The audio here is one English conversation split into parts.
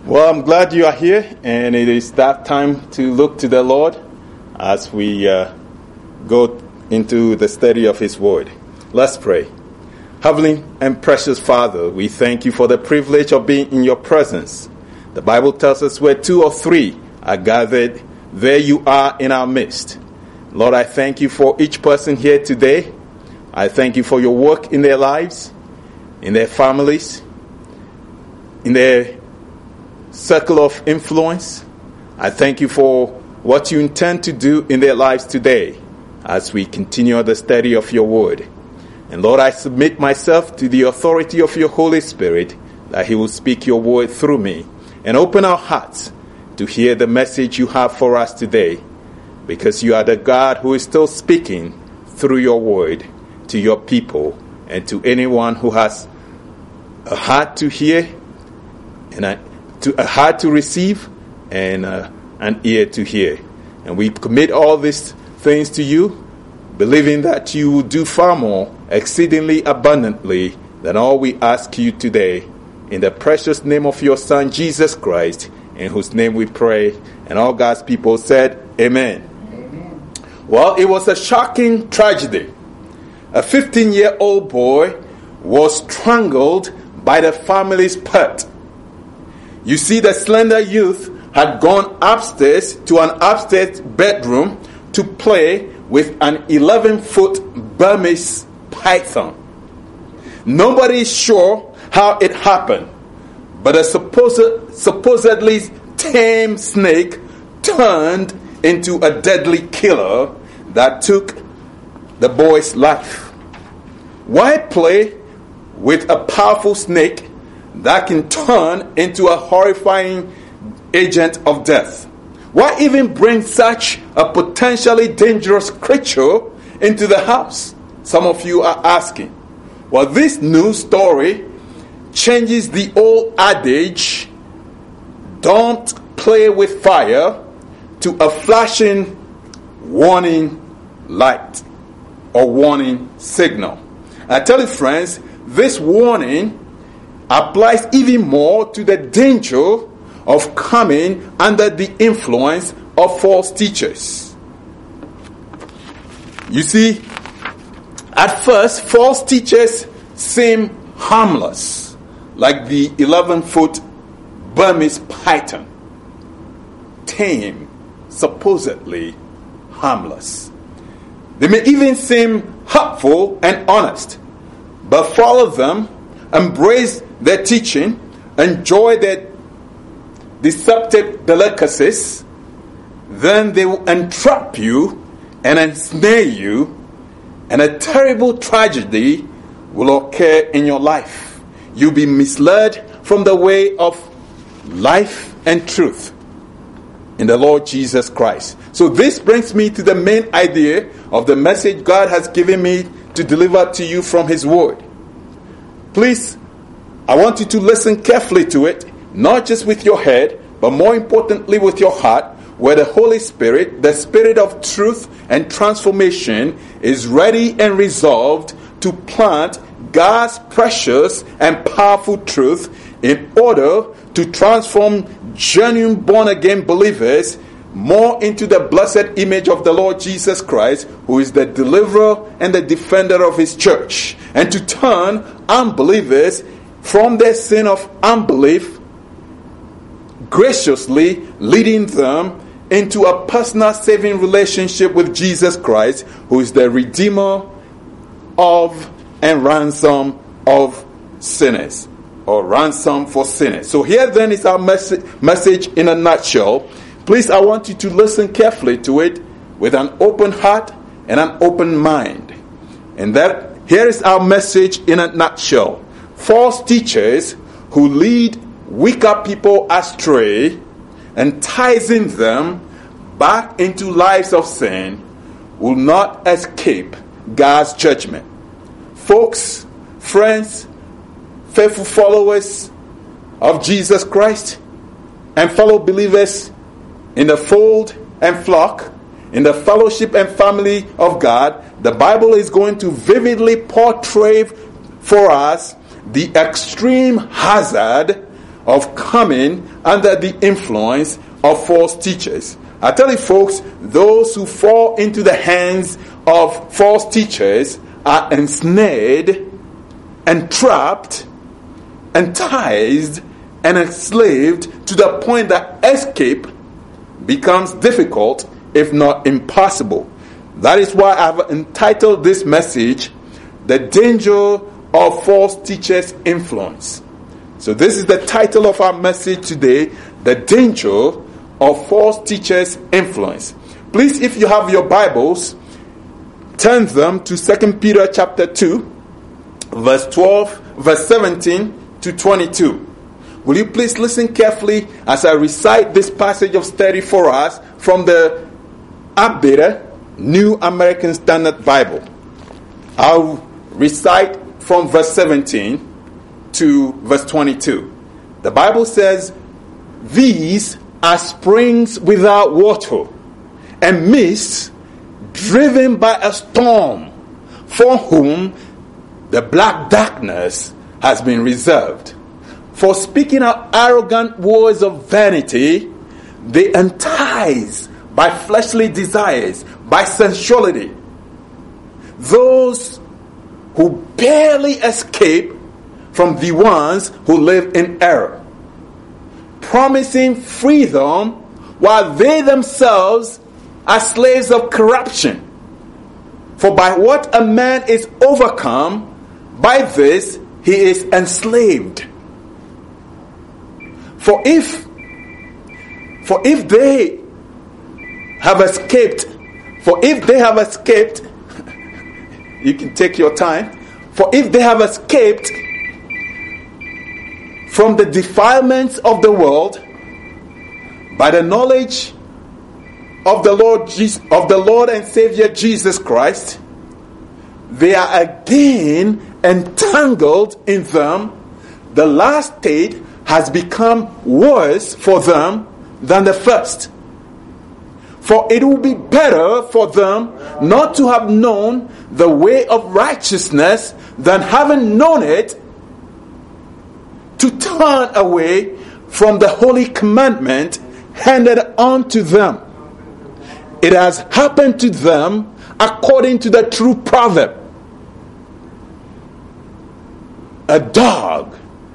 Well, I'm glad you are here, and it is that time to look to the Lord as we go into the study of His Word. Let's pray. Heavenly and precious Father, we thank you for the privilege of being in your presence. The Bible tells us where 2 or 3 are gathered, there you are in our midst. Lord, I thank you for each person here today. I thank you for your work in their lives, in their families, in their circle of influence. I thank you for what you intend to do in their lives today as we continue the study of your word. And Lord, I submit myself to the authority of your Holy Spirit, that he will speak your word through me and open our hearts to hear the message you have for us today, because you are the God who is still speaking through your word to your people and to anyone who has a heart to hear and a heart to receive and an ear to hear. And we commit all these things to you, believing that you will do far more, exceedingly abundantly, than all we ask you today. In the precious name of your Son, Jesus Christ, in whose name we pray. And all God's people said, Amen. Amen. Well, it was a shocking tragedy. A 15-year-old boy was strangled by the family's pet. You see, the slender youth had gone upstairs to an upstairs bedroom to play with an 11-foot Burmese python. Nobody is sure how it happened, but a supposedly tame snake turned into a deadly killer that took the boy's life. Why play with a powerful snake that can turn into a horrifying agent of death? Why even bring such a potentially dangerous creature into the house? Some of you are asking. Well, this new story changes the old adage, don't play with fire, to a flashing warning light or warning signal. I tell you, friends, this warning applies even more to the danger of coming under the influence of false teachers. You see, at first, false teachers seem harmless, like the 11-foot Burmese python. Tame, supposedly harmless. They may even seem hurtful and honest, but follow them, embrace their teaching, enjoy their deceptive delicacies, then they will entrap you and ensnare you, and a terrible tragedy will occur in your life. You'll be misled from the way of life and truth in the Lord Jesus Christ. So this brings me to the main idea of the message God has given me to deliver to you from His Word. Please, I want you to listen carefully to it, not just with your head, but more importantly with your heart, where the Holy Spirit, the Spirit of truth and transformation, is ready and resolved to plant God's precious and powerful truth in order to transform genuine born-again believers more into the blessed image of the Lord Jesus Christ, who is the deliverer and the defender of His church, and to turn unbelievers from their sin of unbelief, graciously leading them into a personal saving relationship with Jesus Christ, who is the Redeemer of and ransom of sinners, or ransom for sinners. So here then is our message in a nutshell. Please, I want you to listen carefully to it with an open heart and an open mind. And that here is our message in a nutshell. False teachers who lead weaker people astray, enticing them back into lives of sin, will not escape God's judgment. Folks, friends, faithful followers of Jesus Christ, and fellow believers in the fold and flock, in the fellowship and family of God, the Bible is going to vividly portray for us the extreme hazard of coming under the influence of false teachers. I tell you folks, those who fall into the hands of false teachers are ensnared, entrapped, enticed, and enslaved to the point that escape becomes difficult, if not impossible. That is why I've entitled this message, The Danger of False Teachers' Influence. So this is the title of our message today, The Danger of False Teachers' Influence. Please, if you have your Bibles, turn them to 2 Peter chapter 2, verse 17 to 22. Will you please listen carefully as I recite this passage of study for us from the updated New American Standard Bible. I'll recite from verse 17 to verse 22. The Bible says, "These are springs without water, and mists driven by a storm, for whom the black darkness has been reserved. For speaking out arrogant words of vanity, they entice by fleshly desires, by sensuality, those who barely escape from the ones who live in error, promising freedom while they themselves are slaves of corruption. For by what a man is overcome, by this he is enslaved. For if they have escaped, you can take your time. For if they have escaped from the defilements of the world by the knowledge of the Lord and Savior Jesus Christ, they are again entangled in them. The last state has become worse for them than the first. For it will be better for them not to have known the way of righteousness than having known it, to turn away from the holy commandment handed on to them. It has happened to them according to the true proverb. A dog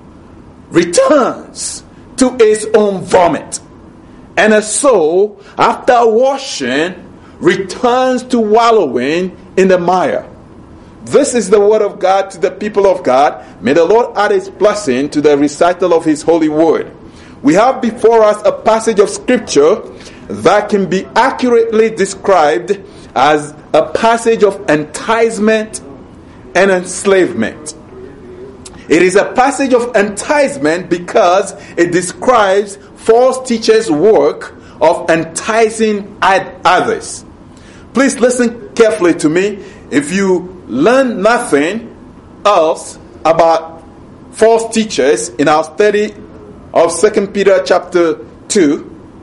returns to its own vomit, and a soul, after washing, returns to wallowing in the mire. This is the word of God to the people of God. May the Lord add his blessing to the recital of his holy word. We have before us a passage of scripture that can be accurately described as a passage of enticement and enslavement. It is a passage of enticement because it describes false teachers' work of enticing others. Please listen carefully to me. If you learn nothing else about false teachers in our study of 2 Peter chapter 2,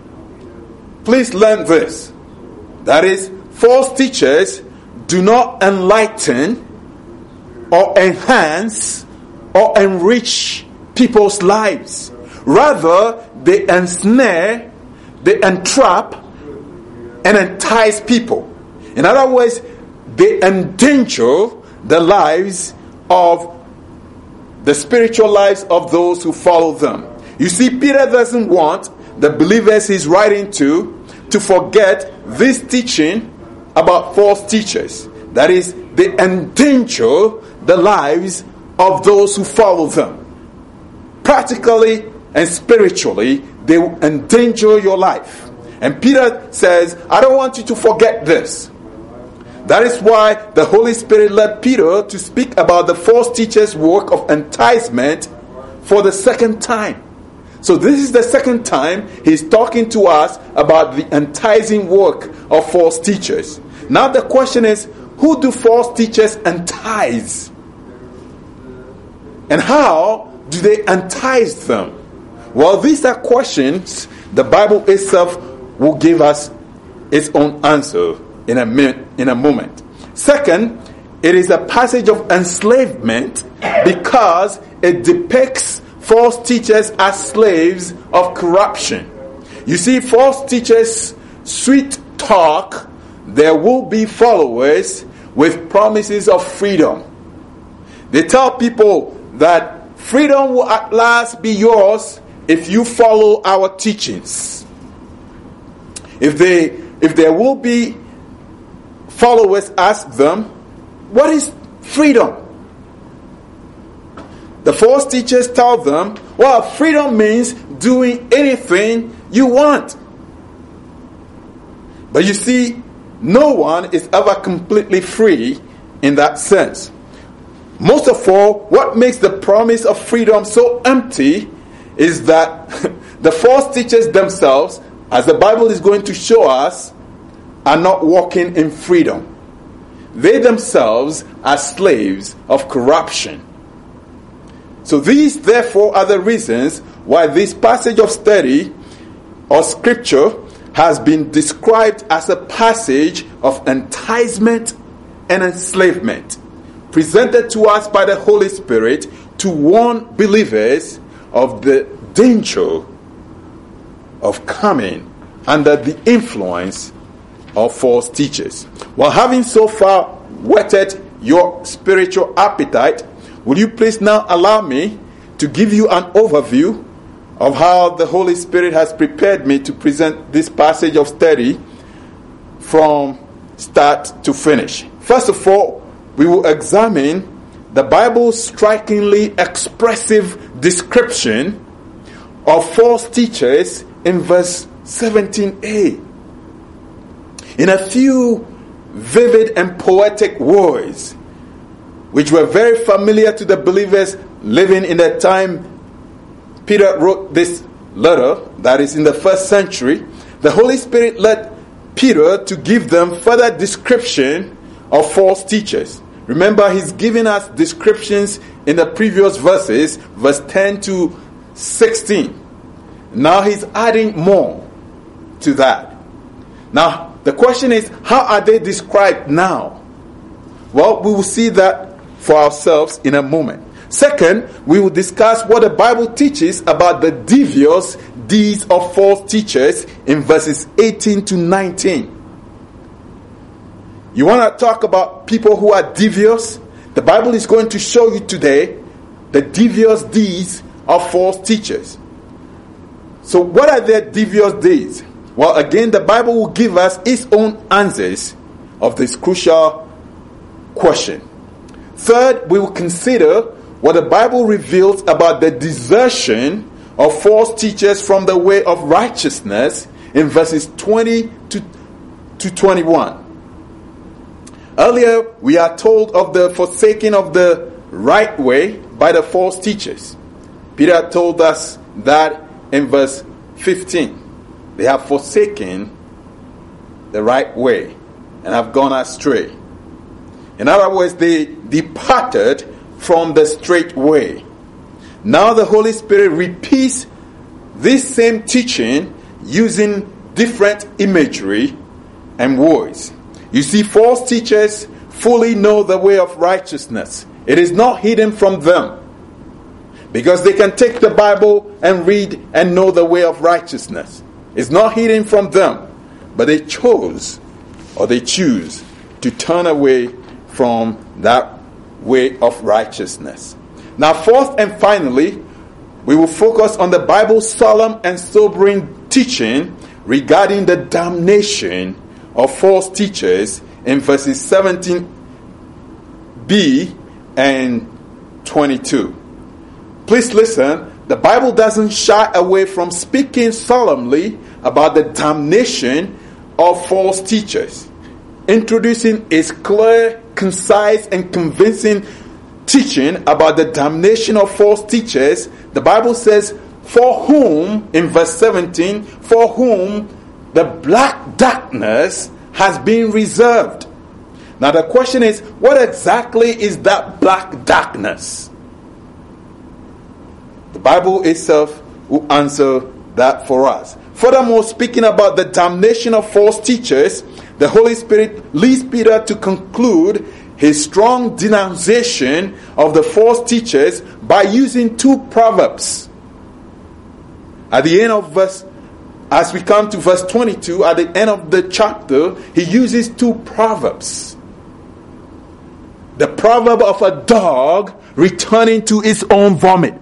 please learn this. That is, false teachers do not enlighten or enhance or enrich people's lives. Rather, they ensnare, they entrap, and entice people. In other words, they endanger the lives of the spiritual lives of those who follow them. You see, Peter doesn't want the believers he's writing to forget this teaching about false teachers. That is, they endanger the lives of those who follow them. Practically and spiritually, they will endanger your life. And Peter says, I don't want you to forget this. That is why the Holy Spirit led Peter to speak about the false teacher's work of enticement for the second time. So this is the second time he's talking to us about the enticing work of false teachers. Now the question is, who do false teachers entice? And how do they entice them? Well, these are questions the Bible itself will give us its own answer in a moment. Second, it is a passage of enslavement because it depicts false teachers are slaves of corruption. You see, false teachers sweet talk there will be followers with promises of freedom. They tell people that freedom will at last be yours if you follow our teachings. If there will be followers, ask them, what is freedom? The false teachers tell them, well, freedom means doing anything you want. But you see, no one is ever completely free in that sense. Most of all, what makes the promise of freedom so empty is that the false teachers themselves, as the Bible is going to show us, are not walking in freedom. They themselves are slaves of corruption. So these, therefore, are the reasons why this passage of study or scripture has been described as a passage of enticement and enslavement, presented to us by the Holy Spirit to warn believers of the danger of coming under the influence of false teachers. Well, having so far whetted your spiritual appetite, will you please now allow me to give you an overview of how the Holy Spirit has prepared me to present this passage of study from start to finish. First of all, we will examine the Bible's strikingly expressive description of false teachers in verse 17a. In a few vivid and poetic words, which were very familiar to the believers living in the time Peter wrote this letter, that is in the first century, the Holy Spirit led Peter to give them further description of false teachers. Remember, he's giving us descriptions in the previous verses, verse 10 to 16. Now he's adding more to that. Now, the question is, how are they described now? Well, we will see that for ourselves in a moment. Second, we will discuss what the Bible teaches about the devious deeds of false teachers in verses 18 to 19. You want to talk about people who are devious? The Bible is going to show you today the devious deeds of false teachers. So what are their devious deeds? Well, again, the Bible will give us its own answers of this crucial question. Third, we will consider what the Bible reveals about the desertion of false teachers from the way of righteousness in verses 20 to 21. Earlier, we are told of the forsaking of the right way by the false teachers. Peter told us that in verse 15. They have forsaken the right way and have gone astray. In other words, they departed from the straight way. Now the Holy Spirit repeats this same teaching using different imagery and words. You see, false teachers fully know the way of righteousness. It is not hidden from them, because they can take the Bible and read and know the way of righteousness. It's not hidden from them, but they choose to turn away from that way of righteousness. Now, fourth and finally, we will focus on the Bible's solemn and sobering teaching regarding the damnation of false teachers in verses 17b and 22. Please listen. The Bible doesn't shy away from speaking solemnly about the damnation of false teachers, introducing its clear, concise, and convincing teaching about the damnation of false teachers. The Bible says, for whom, in verse 17, for whom the black darkness has been reserved. Now the question is, what exactly is that black darkness? The Bible itself will answer that for us. Furthermore, speaking about the damnation of false teachers, the Holy Spirit leads Peter to conclude his strong denunciation of the false teachers by using two proverbs. At the end of verse, as we come to verse 22, at the end of the chapter, he uses two proverbs. The proverb of a dog returning to its own vomit,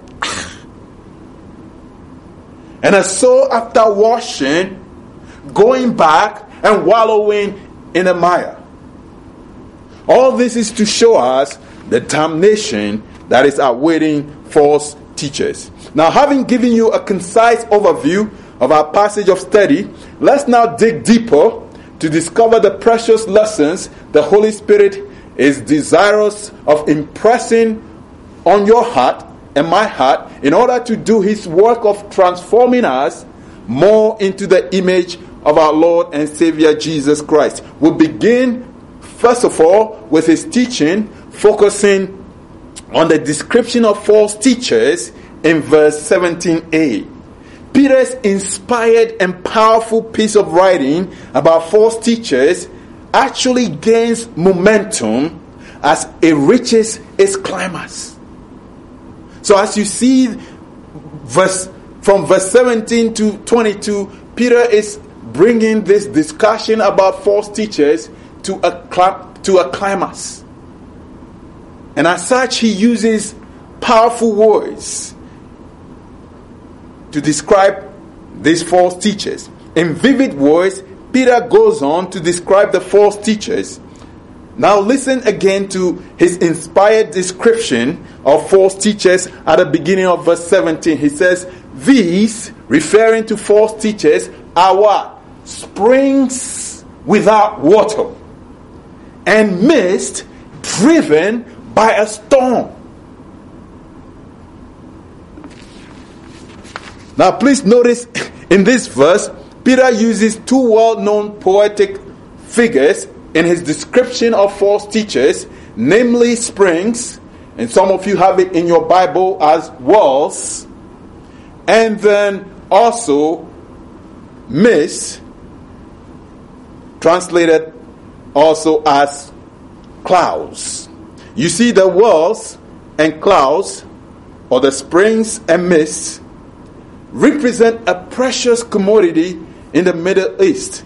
and a soul after washing, going back and wallowing in the mire. All this is to show us the damnation that is awaiting false teachers. Now, having given you a concise overview of our passage of study, let's now dig deeper to discover the precious lessons the Holy Spirit is desirous of impressing on your heart and my heart in order to do his work of transforming us more into the image of our Lord and Savior Jesus Christ. We'll begin, first of all, with his teaching, focusing on the description of false teachers in verse 17a. Peter's inspired and powerful piece of writing about false teachers actually gains momentum as it reaches its climax. So as you see from verse 17 to 22, Peter is bringing this discussion about false teachers to a climax. And as such, he uses powerful words to describe these false teachers. In vivid words, Peter goes on to describe the false teachers. Now listen again to his inspired description of false teachers at the beginning of verse 17. He says, these, referring to false teachers, are what? Springs without water, and mist driven by a storm. Now please notice in this verse, Peter uses two well-known poetic figures in his description of false teachers, namely springs, and some of you have it in your Bible as wells, and then also mist, translated also as clouds. You see, the wells and clouds, or the springs and mists, represent a precious commodity in the Middle East.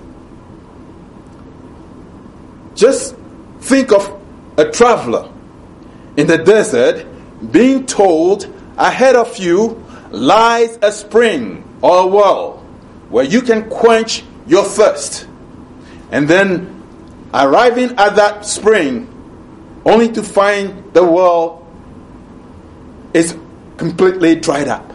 Just think of a traveler in the desert being told ahead of you lies a spring or a well where you can quench your thirst, and then arriving at that spring only to find the well is completely dried up.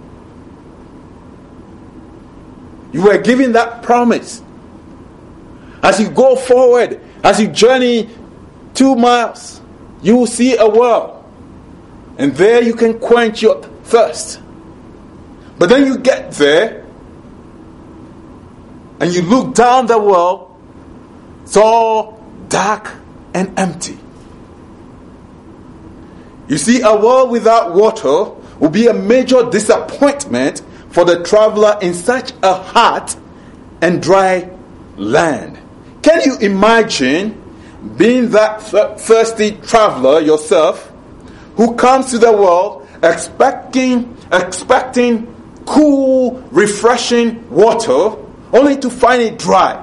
You were given that promise. As you go forward, as you journey 2 miles, you will see a well, and there you can quench your thirst. But then you get there, and you look down the well, it's all dark and empty. You see, a well without water will be a major disappointment for the traveler in such a hot and dry land. Can you imagine being that thirsty traveler yourself who comes to the well expecting cool, refreshing water only to find it dry?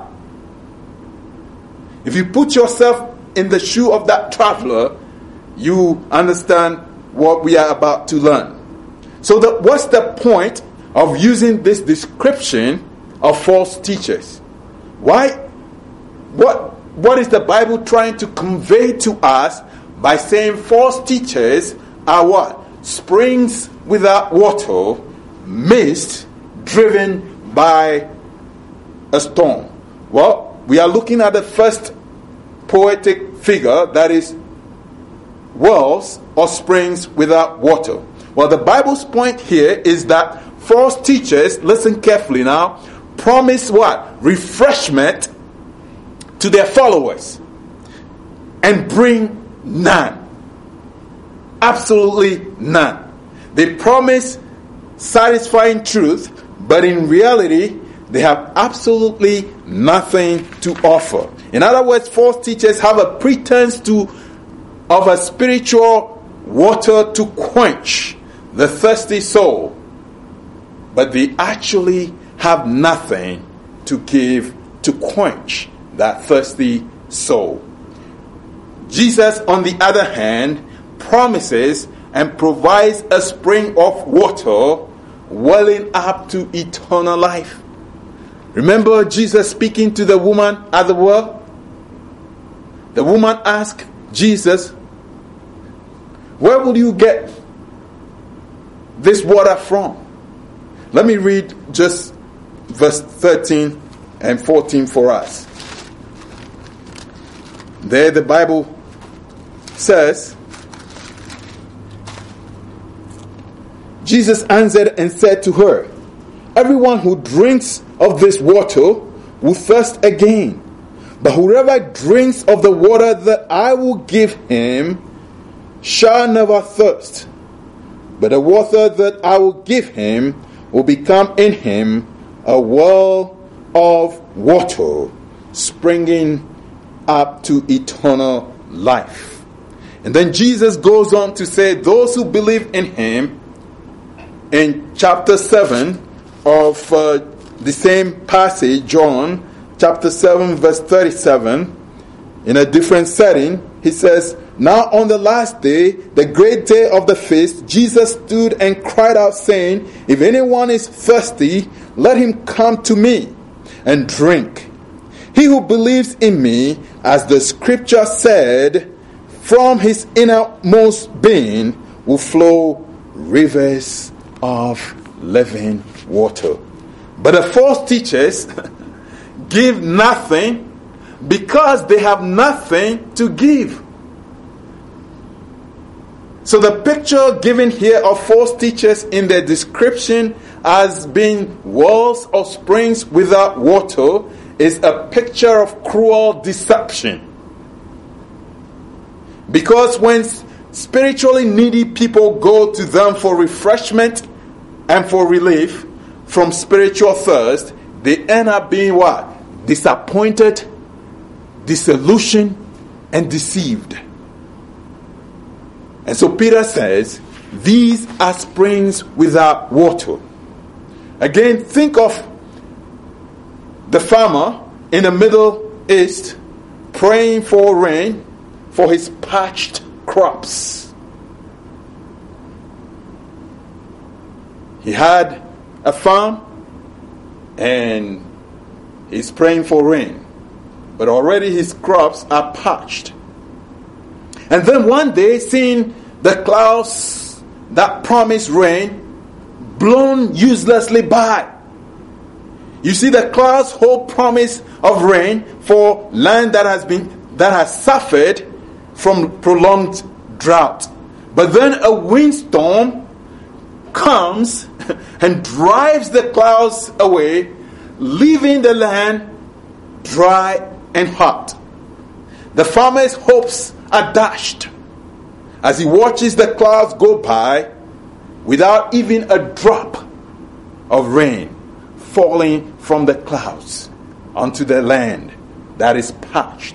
If you put yourself in the shoe of that traveler, you understand what we are about to learn. So what's the point of using this description of false teachers? Why? What is the Bible trying to convey to us by saying false teachers are what? Springs without water, mist driven by a storm. Well, we are looking at the first poetic figure, that is wells or springs without water. Well, the Bible's point here is that false teachers, listen carefully now, promise what? Refreshment to their followers and bring none. Absolutely none. They promise satisfying truth, but in reality, they have absolutely nothing to offer. In other words, false teachers have a pretense to of a spiritual water to quench the thirsty soul, but they actually have nothing to give to quench that thirsty soul. Jesus, on the other hand, promises and provides a spring of water welling up to eternal life. Remember Jesus speaking to the woman at the well? The woman asked Jesus, "Where will you get this water from?" Let me read just verse 13 and 14 for us. There the Bible says, Jesus answered and said to her, "Everyone who drinks of this water will thirst again. But whoever drinks of the water that I will give him shall never thirst. But the water that I will give him will become in him a well of water, springing up to eternal life." And then Jesus goes on to say, those who believe in him, in chapter 7 of the same passage, John chapter 7 verse 37, in a different setting, he says, "Now on the last day, the great day of the feast, Jesus stood and cried out, saying, 'If anyone is thirsty, let him come to me and drink. He who believes in me, as the scripture said, from his innermost being will flow rivers of living water.'" But the false teachers give nothing because they have nothing to give. So the picture given here of false teachers in their description as being wells or springs without water is a picture of cruel deception. Because when spiritually needy people go to them for refreshment and for relief from spiritual thirst, they end up being what? Disappointed, disillusioned, and deceived. And so Peter says, these are springs without water. Again, think of the farmer in the Middle East praying for rain for his parched crops. He had a farm and he's praying for rain, but already his crops are parched. And then one day, seeing the clouds that promise rain blown uselessly by. You see, the clouds hold promise of rain for land that has suffered from prolonged drought. But then a windstorm comes and drives the clouds away, leaving the land dry and hot. The farmer's hopes are dashed as he watches the clouds go by without even a drop of rain falling from the clouds onto the land that is parched.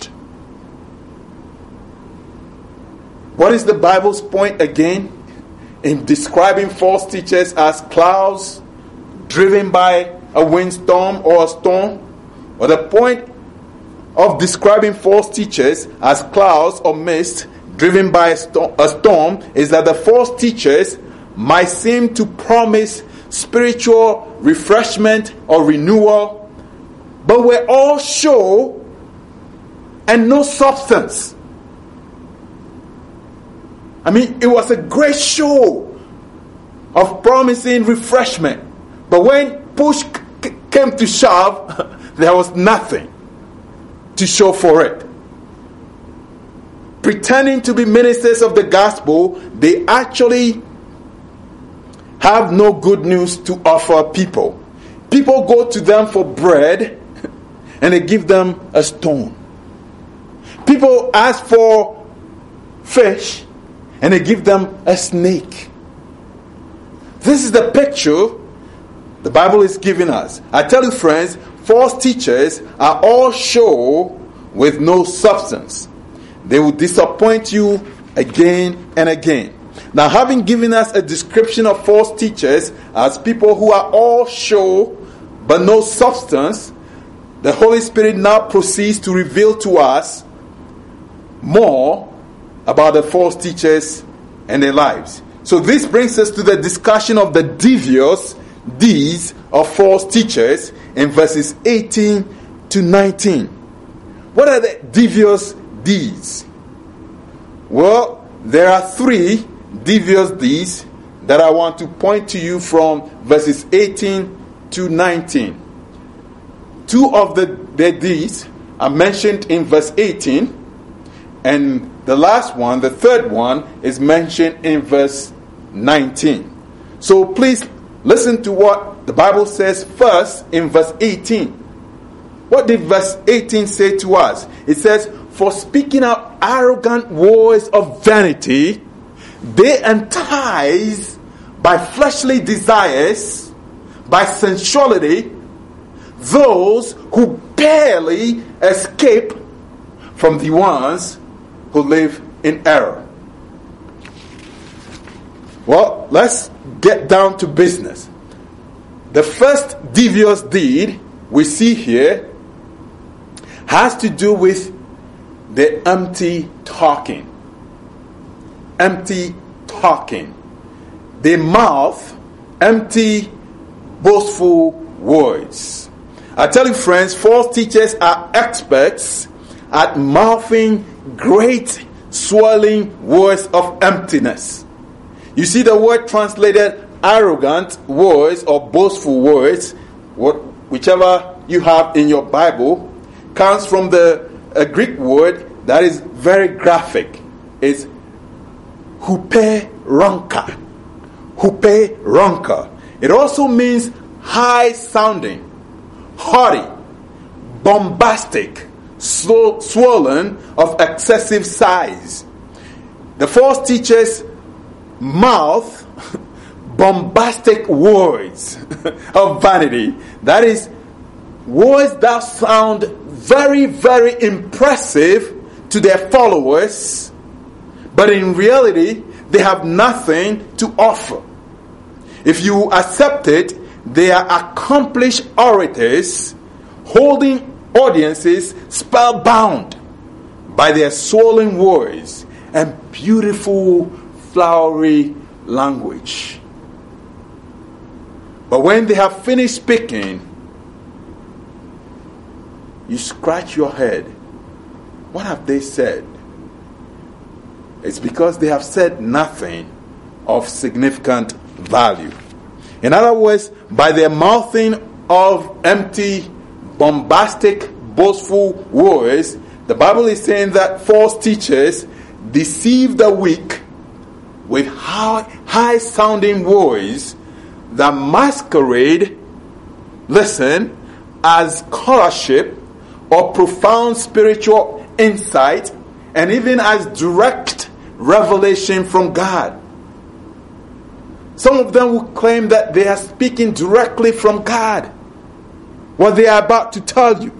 What is the Bible's point again in describing false teachers as clouds driven by a windstorm or a storm? Well, the point of describing false teachers as clouds or mist driven by a storm is that the false teachers might seem to promise spiritual refreshment or renewal, but were all show and no substance. I mean, it was a great show of promising refreshment, but when push came to shove, there was nothing to show for it. Pretending to be ministers of the gospel, they actually have no good news to offer people. People go to them for bread and they give them a stone. People ask for fish and they give them a snake. This is the picture the Bible is giving us. I tell you, friends, false teachers are all show with no substance. They will disappoint you again and again. Now, having given us a description of false teachers as people who are all show but no substance, the Holy Spirit now proceeds to reveal to us more about the false teachers and their lives. So this brings us to the discussion of the devious deeds of false teachers in verses 18 to 19. What are the devious deeds? Well, there are 3 devious deeds that I want to point to you from verses 18 to 19. 2 of their deeds are mentioned in verse 18, and the last one, the third one, is mentioned in verse 19. So please listen to what the Bible says first in verse 18. What did verse 18 say to us? It says, "For speaking out arrogant words of vanity, they entice by fleshly desires, by sensuality, those who barely escape from the ones who live in error." Well, let's get down to business. The first devious deed we see here has to do with the empty talking. Empty talking. They mouth empty, boastful words. I tell you, friends, false teachers are experts at mouthing great, swirling words of emptiness. You see, the word translated arrogant words or boastful words, whichever you have in your Bible, comes from a Greek word that is very graphic. It's huperonka. Huperonka. It also means high-sounding, haughty, bombastic, swollen, of excessive size. The false teachers mouth bombastic words of vanity. That is, words that sound very, very impressive to their followers, but in reality, they have nothing to offer. If you accept it, they are accomplished orators holding audiences spellbound by their swollen words and beautiful, flowery language. But when they have finished speaking, you scratch your head. What have they said? It's because they have said nothing of significant value. In other words, by their mouthing of empty, bombastic, boastful words, the Bible is saying that false teachers deceive the weak with high-sounding words that masquerade, listen, as scholarship or profound spiritual insight, and even as direct revelation from God. Some of them will claim that they are speaking directly from God, what they are about to tell you.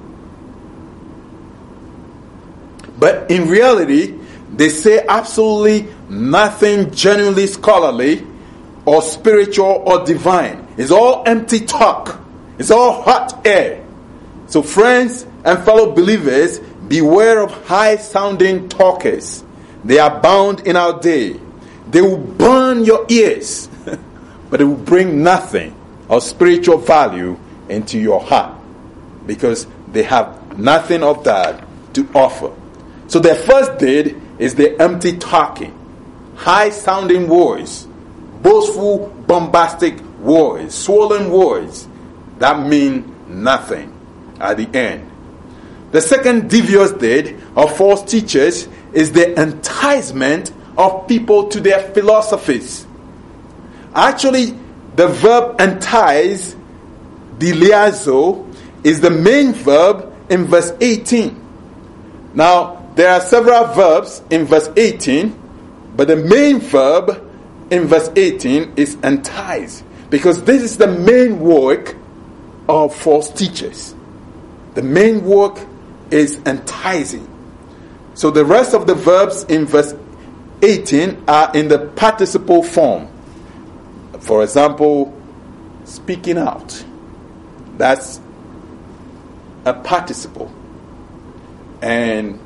But in reality, they say absolutely nothing genuinely scholarly or spiritual or divine. It's all empty talk. It's all hot air. So friends and fellow believers, beware of high-sounding talkers. They are bound in our day. They will burn your ears, but it will bring nothing of spiritual value into your heart, because they have nothing of that to offer. So their first deed is the empty talking, high-sounding words, boastful, bombastic words, swollen words that mean nothing at the end. The second devious deed of false teachers is the enticement of people to their philosophies. Actually, the verb entice, diliazo, is the main verb in verse 18. Now, there are several verbs in verse 18, but the main verb in verse 18 is entice, because this is the main work of false teachers. The main work is enticing. So the rest of the verbs in verse 18 are in the participle form. For example, speaking out. That's a participle. And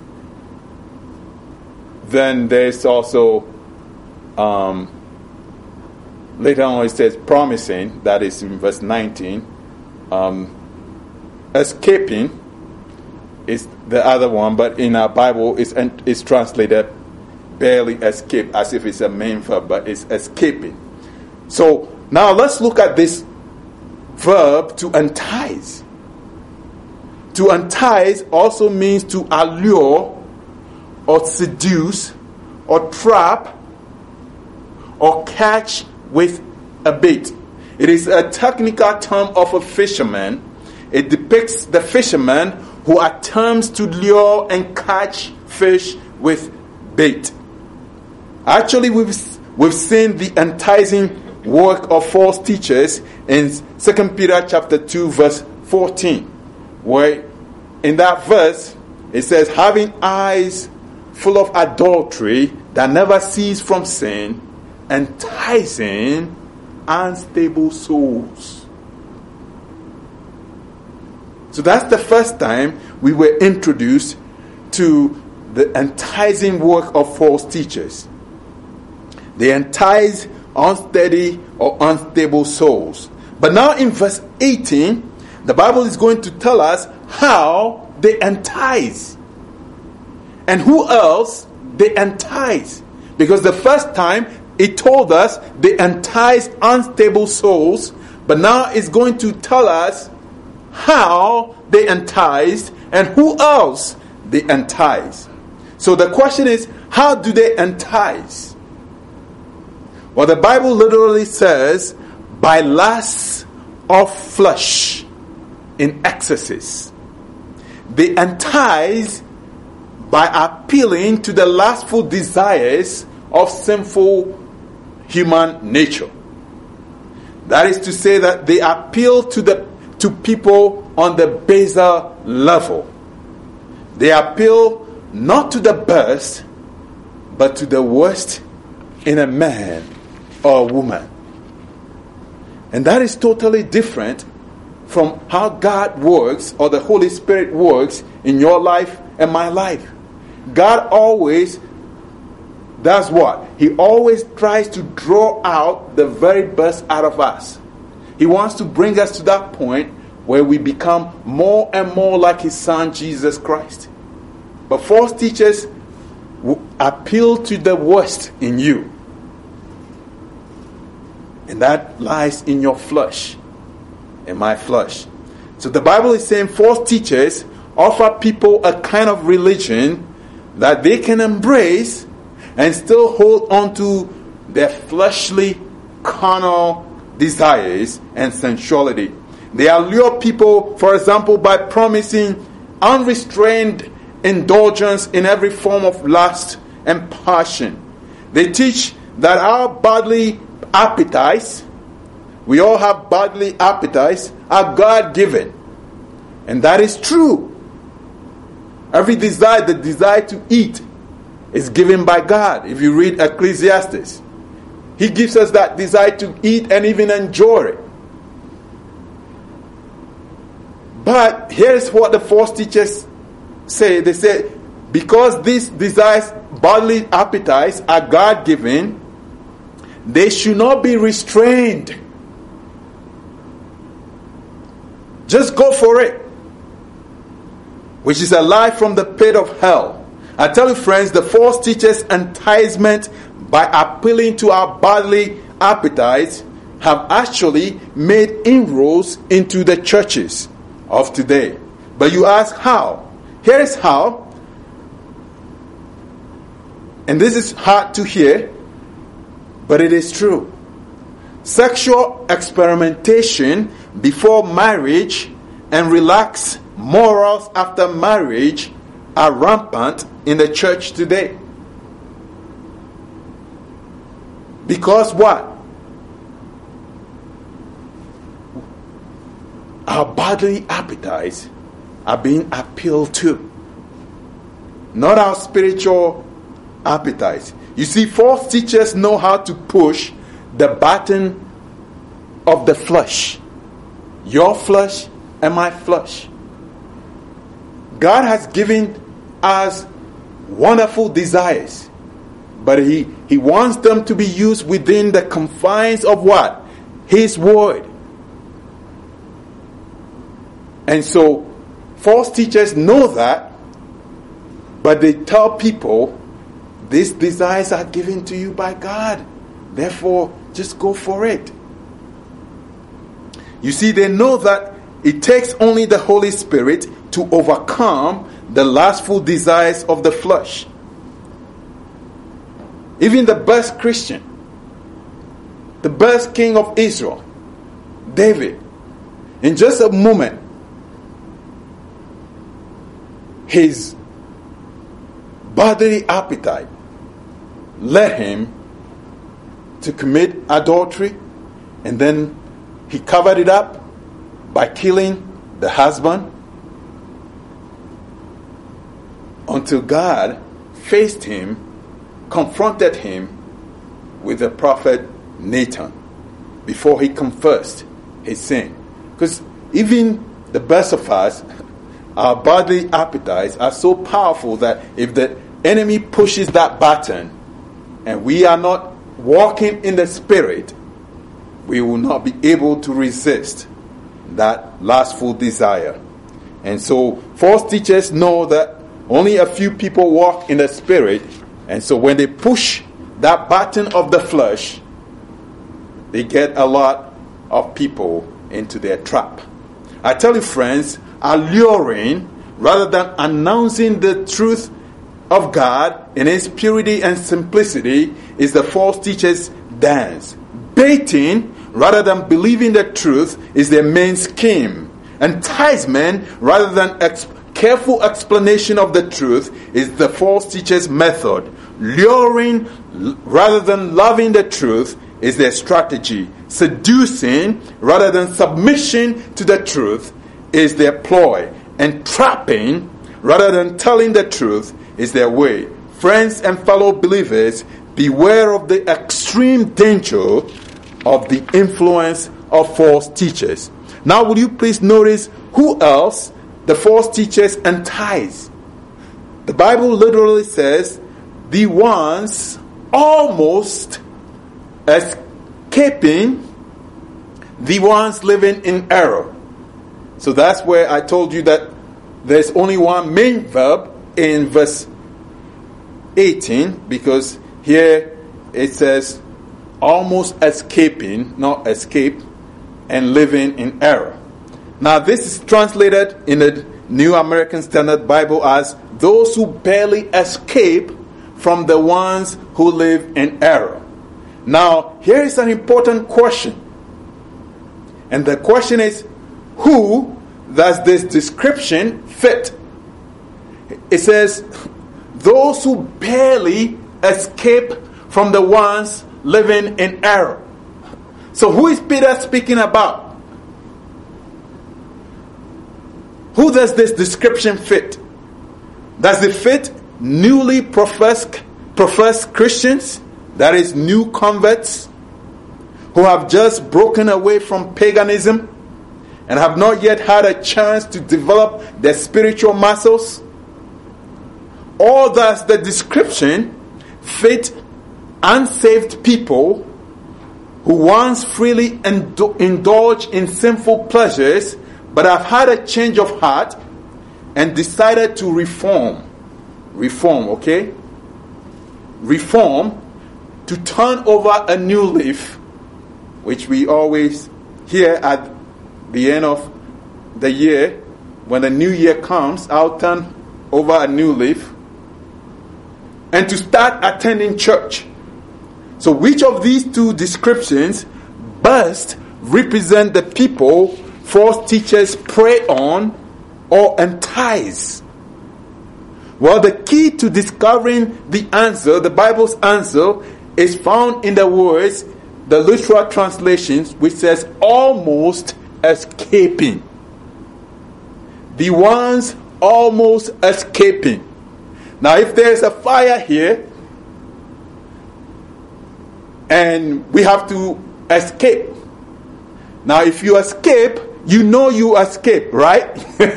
then there's also, later on it says promising, that is in verse 19. Escaping is the other one, but in our Bible it's translated barely escape, as if it's a main verb, but it's escaping. So now let's look at this verb, to entice. To entice also means to allure or seduce or trap or catch with a bait. It is a technical term of a fisherman. It depicts the fisherman who attempts to lure and catch fish with bait. Actually, we've seen the enticing work of false teachers in 2 Peter chapter 2 verse 14, where in that verse it says, having eyes full of adultery that never cease from sin, enticing unstable souls. So that's the first time we were introduced to the enticing work of false teachers. They entice unsteady or unstable souls. But now in verse 18, the Bible is going to tell us how they entice. And who else they entice. Because the first time it told us they entice unstable souls. But now it's going to tell us how they enticed and who else they entice. So the question is, how do they entice? Well, the Bible literally says, by lusts of flesh in excesses. They entice by appealing to the lustful desires of sinful human nature. That is to say that they appeal to people on the baser level. They appeal not to the best, but to the worst in a man or a woman. And that is totally different from how God works or the Holy Spirit works in your life and my life. God always does what? He always tries to draw out the very best out of us. He wants to bring us to that point where we become more and more like His Son, Jesus Christ. But false teachers appeal to the worst in you. And that lies in your flesh, in my flesh. So the Bible is saying false teachers offer people a kind of religion that they can embrace and still hold on to their fleshly, carnal desires and sensuality. They allure people, for example, by promising unrestrained indulgence in every form of lust and passion. They teach that our bodily appetites, we all have bodily appetites, are God-given. And that is true. Every desire, the desire to eat, is given by God. If you read Ecclesiastes, He gives us that desire to eat and even enjoy it. But here's what the false teachers say. They say, because these desires, bodily appetites, are God-given, they should not be restrained. Just go for it. Which is a lie from the pit of hell. I tell you, friends, the false teachers' enticement by appealing to our bodily appetites have actually made inroads into the churches of today. But you ask how? Here is how. And this is hard to hear, but it is true. Sexual experimentation before marriage and relaxed morals after marriage are rampant in the church today. Because what? Our bodily appetites are being appealed to. Not our spiritual appetites. You see, false teachers know how to push the button of the flesh. Your flesh and my flesh. God has given us wonderful desires, but He wants them to be used within the confines of what? His word. And so, false teachers know that, but they tell people, these desires are given to you by God. Therefore, just go for it. You see, they know that it takes only the Holy Spirit to overcome the lustful desires of the flesh. Even the best Christian, the best king of Israel, David, in just a moment, his bodily appetite led him to commit adultery, and then he covered it up by killing the husband, until God faced him, confronted him with the prophet Nathan before he confessed his sin. Because even the best of us, our bodily appetites are so powerful that if the enemy pushes that button and we are not walking in the Spirit, we will not be able to resist that lustful desire. And so false teachers know that only a few people walk in the Spirit, and so when they push that button of the flesh, they get a lot of people into their trap. I tell you, friends, alluring rather than announcing the truth of God in His purity and simplicity is the false teacher's dance. Baiting rather than believing the truth is their main scheme. Enticement rather than careful explanation of the truth is the false teacher's method. Luring rather than loving the truth is their strategy. Seducing rather than submission to the truth is their ploy. And trapping rather than telling the truth is their way. Friends and fellow believers, beware of the extreme danger of the influence of false teachers. Now, will you please notice who else the false teachers entice? The Bible literally says, the ones almost escaping, the ones living in error. So that's where I told you that there's only one main verb in verse 18, because here it says almost escaping, not escape, and living in error. Now this is translated in the New American Standard Bible as those who barely escape from the ones who live in error. Now here is an important question. And the question is, who does this description fit? It says, those who barely escape from the ones living in error. So who is Peter speaking about? Who does this description fit? Does it fit newly professed Christians, that is, new converts, who have just broken away from paganism and have not yet had a chance to develop their spiritual muscles? Or does the description fit unsaved people who once freely indulged in sinful pleasures but have had a change of heart and decided to reform, okay? Reform, to turn over a new leaf, which we always hear at the end of the year. When the new year comes, I'll turn over a new leaf, and to start attending church. So which of these two descriptions best represent the people false teachers prey on or entice? Well, the key to discovering the answer, the Bible's answer, is found in the words, the literal translations, which says almost escaping. The ones almost escaping. Now, if there is a fire here, and we have to escape. Now, if you escape, you know you escape, right?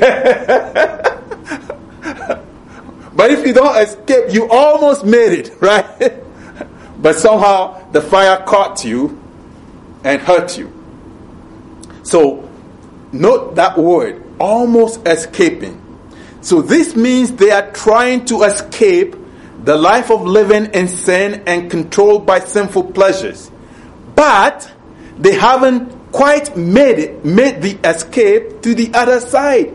But if you don't escape, you almost made it, right? But somehow the fire caught you and hurt you. So, note that word, almost escaping. So this means they are trying to escape the life of living in sin and controlled by sinful pleasures. But they haven't quite made the escape to the other side.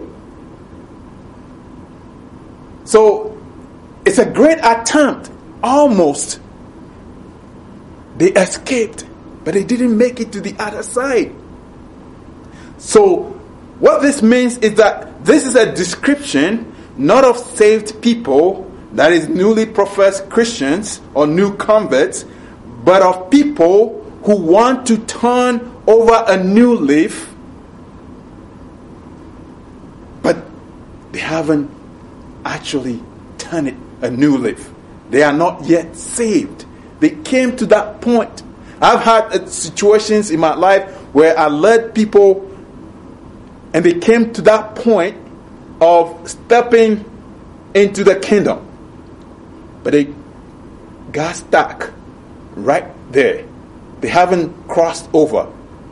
So it's a great attempt. Almost. They escaped, but they didn't make it to the other side. So what this means is that this is a description not of saved people, that is newly professed Christians or new converts, but of people who want to turn over a new leaf, but they haven't actually turned it a new leaf. They are not yet saved. They came to that point. I've had situations in my life where I led people and they came to that point of stepping into the kingdom. But they got stuck right there. They haven't crossed over.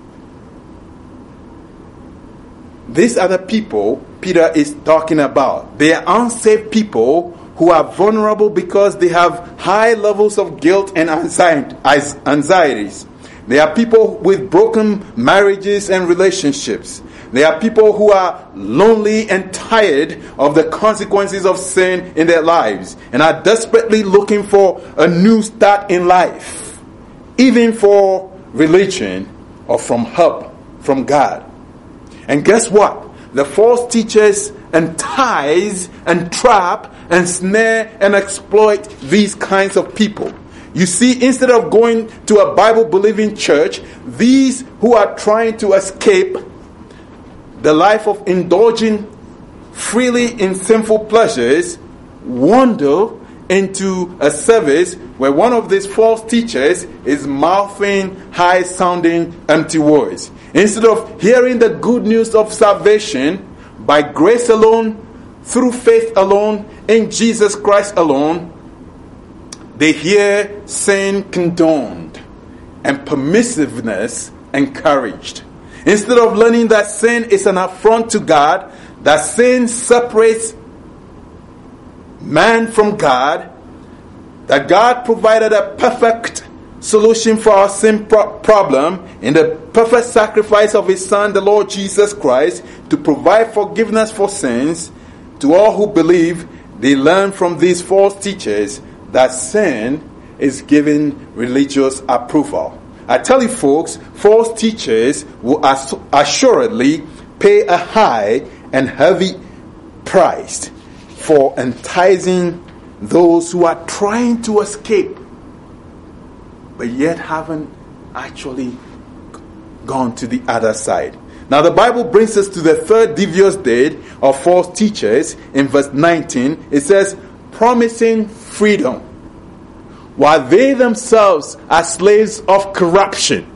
These are the people Peter is talking about. They are unsaved people who are vulnerable because they have high levels of guilt and anxieties. They are people with broken marriages and relationships. They are people who are lonely and tired of the consequences of sin in their lives and are desperately looking for a new start in life, even for religion or from help from God. And guess what? The false teachers entice and trap and snare and exploit these kinds of people. You see, instead of going to a Bible-believing church, these who are trying to escape the life of indulging freely in sinful pleasures wander into a service where one of these false teachers is mouthing high-sounding empty words. Instead of hearing the good news of salvation by grace alone, through faith alone, in Jesus Christ alone, they hear sin condoned and permissiveness encouraged. Instead of learning that sin is an affront to God, that sin separates man from God, that God provided a perfect solution for our sin problem in the perfect sacrifice of His Son, the Lord Jesus Christ, to provide forgiveness for sins. To all who believe, they learn from these false teachers that sin is given religious approval. I tell you folks, false teachers will assuredly pay a high and heavy price for enticing those who are trying to escape, but yet haven't actually gone to the other side. Now the Bible brings us to the third devious deed of false teachers. In verse 19, it says, promising freedom, while they themselves are slaves of corruption.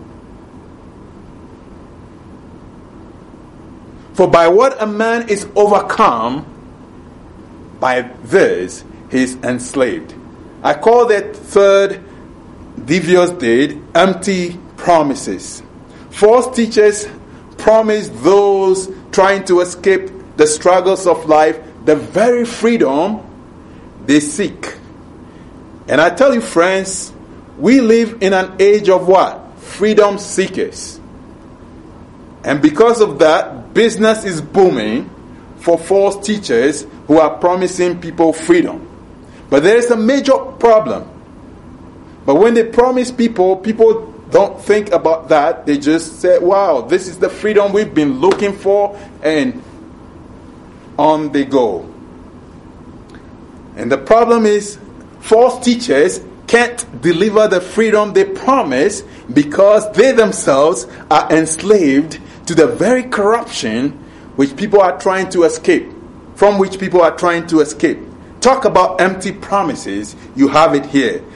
For by what a man is overcome, by this he is enslaved. I call that third devious deed empty promises. False teachers promise those trying to escape the struggles of life the very freedom they seek. And I tell you, friends, we live in an age of what? Freedom seekers. And because of that, business is booming for false teachers who are promising people freedom. But there is a major problem. But when they promise people don't think about that. They just say, wow, this is the freedom we've been looking for, and on they go. And the problem is, false teachers can't deliver the freedom they promise because they themselves are enslaved to the very corruption which people are trying to escape, from which people are trying to escape. Talk about empty promises, you have it here.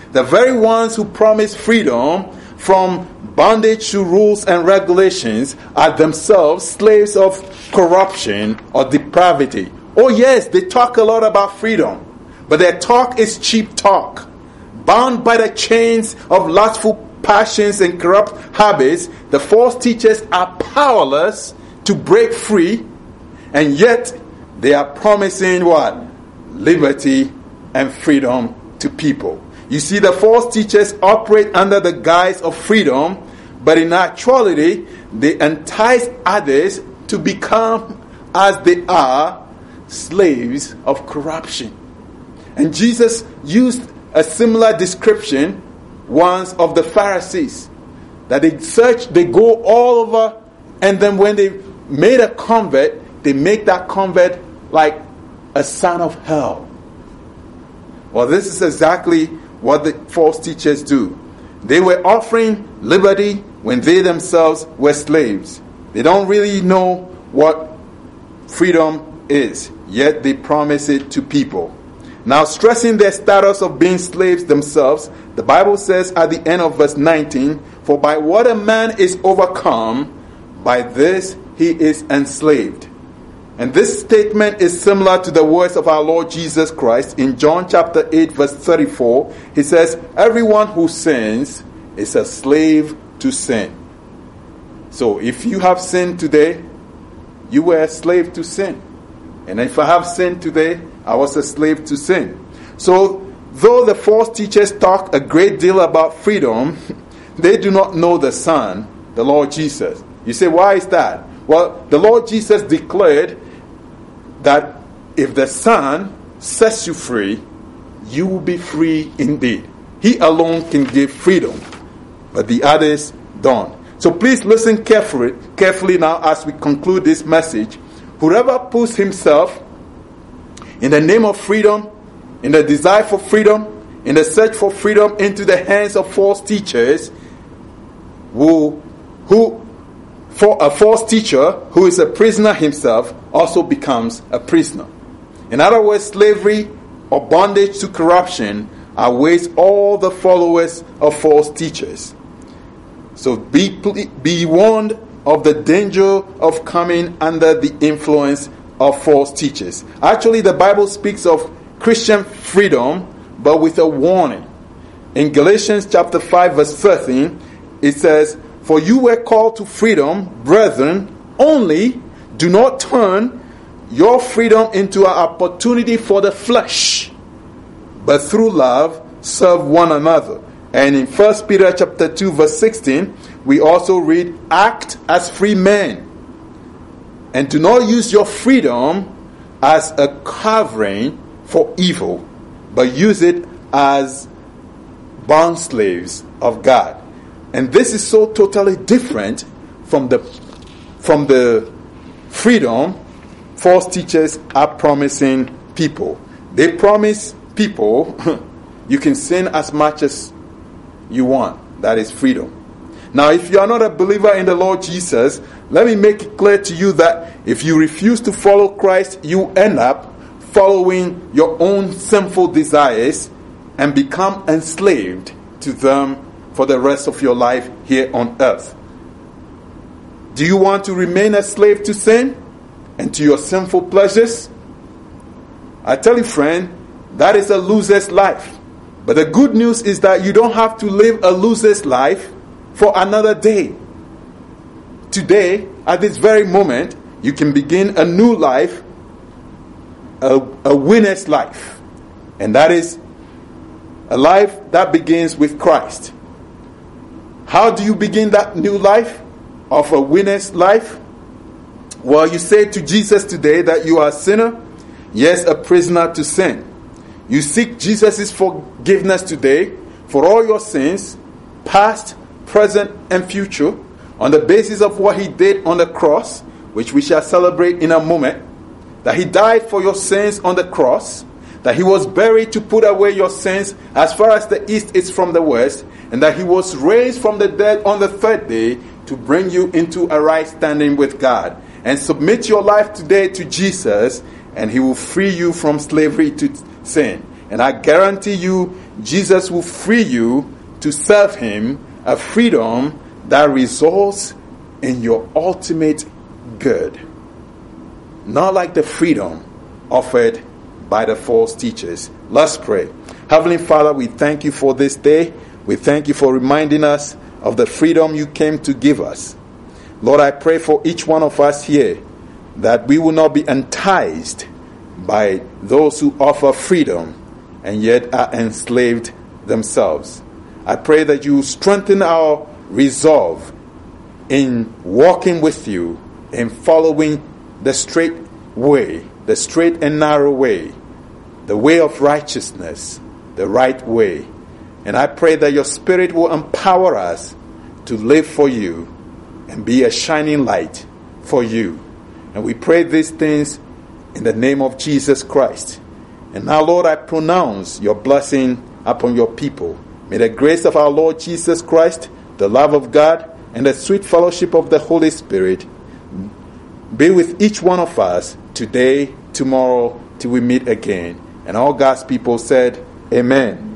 The very ones who promise freedom from bondage to rules and regulations are themselves slaves of corruption or depravity. Oh yes, they talk a lot about freedom, but their talk is cheap talk. Bound by the chains of lustful passions and corrupt habits, the false teachers are powerless to break free, and yet they are promising what? Liberty and freedom to people. You see, the false teachers operate under the guise of freedom, but in actuality, they entice others to become, as they are, slaves of corruption. And Jesus used a similar description once of the Pharisees, that they go all over, and then when they made a convert, they make that convert like a son of hell. Well, this is exactly what the false teachers do. They were offering liberty when they themselves were slaves. They don't really know what freedom is, yet they promise it to people. Now, stressing their status of being slaves themselves, the Bible says at the end of verse 19, "For by what a man is overcome, by this he is enslaved." And this statement is similar to the words of our Lord Jesus Christ in John chapter 8 verse 34. He says, "Everyone who sins is a slave to sin." So if you have sinned today, you were a slave to sin. And if I have sinned today, I was a slave to sin. So though the false teachers talk a great deal about freedom, they do not know the Son, the Lord Jesus. You say, why is that? Well, the Lord Jesus declared that if the Son sets you free, you will be free indeed. He alone can give freedom, but the others don't. So please listen carefully now as we conclude this message. Whoever puts himself in the name of freedom, in the desire for freedom, in the search for freedom into the hands of false teachers, for a false teacher who is a prisoner himself also becomes a prisoner. In other words, slavery or bondage to corruption awaits all the followers of false teachers. So be warned of the danger of coming under the influence of false teachers. Actually, the Bible speaks of Christian freedom, but with a warning. In Galatians chapter 5 verse 13, it says, "For you were called to freedom, brethren, only do not turn your freedom into an opportunity for the flesh, but through love serve one another." And in 1 Peter chapter 2 verse 16, we also read, "Act as free men, and do not use your freedom as a covering for evil, but use it as bond slaves of God." And this is so totally different from the freedom false teachers are promising people. They promise people you can sin as much as you want. That is freedom. Now, if you are not a believer in the Lord Jesus, let me make it clear to you that if you refuse to follow Christ, you end up following your own sinful desires and become enslaved to them for the rest of your life here on earth. Do you want to remain a slave to sin and to your sinful pleasures? I tell you, friend, that is a loser's life. But the good news is that you don't have to live a loser's life for another day. Today, at this very moment, you can begin a new life, a winner's life. And that is a life that begins with Christ. How do you begin that new life of a winner's life? Well, you say to Jesus today that you are a sinner, yes, a prisoner to sin. You seek Jesus' forgiveness today for all your sins, past, present, and future, on the basis of what he did on the cross, which we shall celebrate in a moment, that he died for your sins on the cross, that he was buried to put away your sins as far as the east is from the west, and that he was raised from the dead on the third day to bring you into a right standing with God. And submit your life today to Jesus, and he will free you from slavery to sin. And I guarantee you, Jesus will free you to serve him, a freedom that results in your ultimate good. Not like the freedom offered by the false teachers. Let's pray. Heavenly Father, we thank you for this day. We thank you for reminding us of the freedom you came to give us. Lord, I pray for each one of us here that we will not be enticed by those who offer freedom and yet are enslaved themselves. I pray that you strengthen our resolve in walking with you, in following the straight way, the straight and narrow way, the way of righteousness, the right way. And I pray that your Spirit will empower us to live for you and be a shining light for you. And we pray these things in the name of Jesus Christ. And now, Lord, I pronounce your blessing upon your people. May the grace of our Lord Jesus Christ, the love of God, and the sweet fellowship of the Holy Spirit be with each one of us today, tomorrow, till we meet again. And all God's people said, Amen.